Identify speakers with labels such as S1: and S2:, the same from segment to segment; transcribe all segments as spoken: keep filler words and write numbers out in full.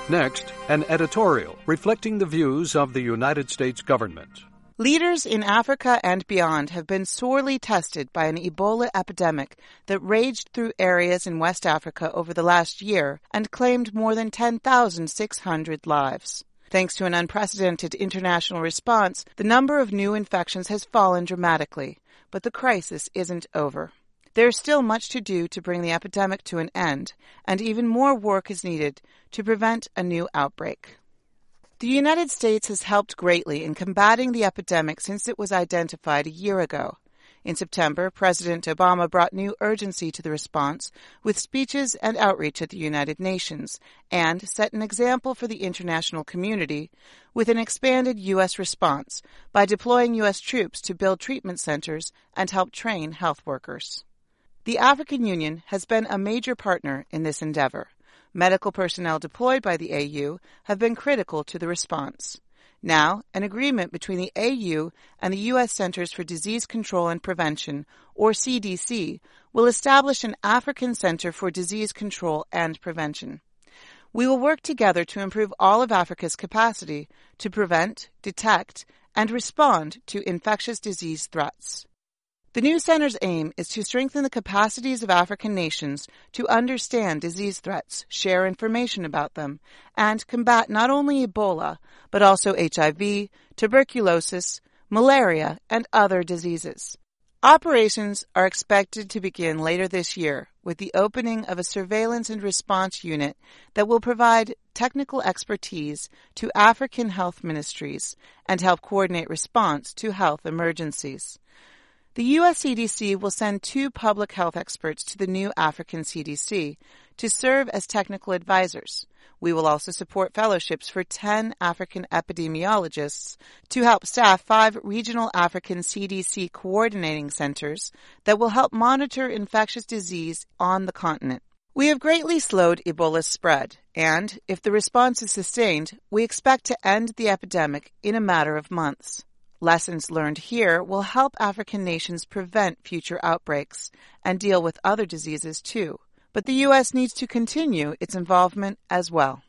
S1: Next, an editorial reflecting the views of the United States government.
S2: Leaders in Africa and beyond have been sorely tested by an Ebola epidemic that raged through areas in West Africa over the last year and claimed more than ten thousand six hundred lives. Thanks to an unprecedented international response, the number of new infections has fallen dramatically, but the crisis isn't over. There's still much to do to bring the epidemic to an end, and even more work is needed to prevent a new outbreak. The United States has helped greatly in combating the epidemic since it was identified a year ago. In September, President Obama brought new urgency to the response with speeches and outreach at the United Nations, and set an example for the international community with an expanded U S response by deploying U S troops to build treatment centers and help train health workers. The African Union has been a major partner in this endeavor. Medical personnel deployed by the A U have been critical to the response. Now, an agreement between the A U and the U S Centers for Disease Control and Prevention, or C D C, will establish an African Center for Disease Control and Prevention. We will work together to improve all of Africa's capacity to prevent, detect, and respond to infectious disease threats. The new center's aim is to strengthen the capacities of African nations to understand disease threats, share information about them, and combat not only Ebola, but also H I V, tuberculosis, malaria, and other diseases. Operations are expected to begin later this year with the opening of a surveillance and response unit that will provide technical expertise to African health ministries and help coordinate response to health emergencies. The U S C D C will send two public health experts to the new African C D C to serve as technical advisors. We will also support fellowships for ten African epidemiologists to help staff five regional African C D C coordinating centers that will help monitor infectious disease on the continent. We have greatly slowed Ebola's spread, and if the response is sustained, we expect to end the epidemic in a matter of months. Lessons learned here will help African nations prevent future outbreaks and deal with other diseases too. But the U S needs to continue its involvement as well.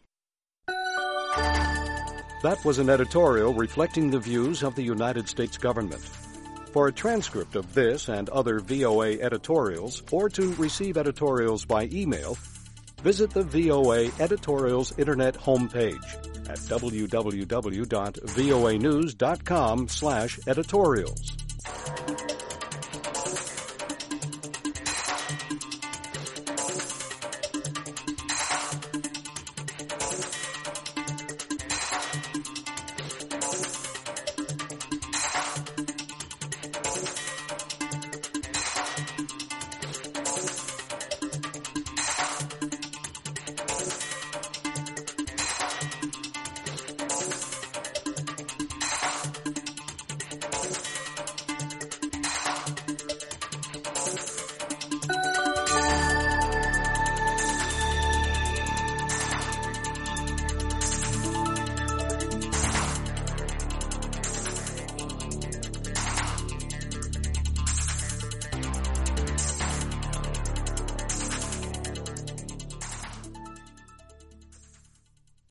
S1: That was an editorial reflecting the views of the United States government. For a transcript of this and other V O A editorials, or to receive editorials by email, visit the V O A Editorials Internet homepage at w w w dot voa news dot com slash editorials.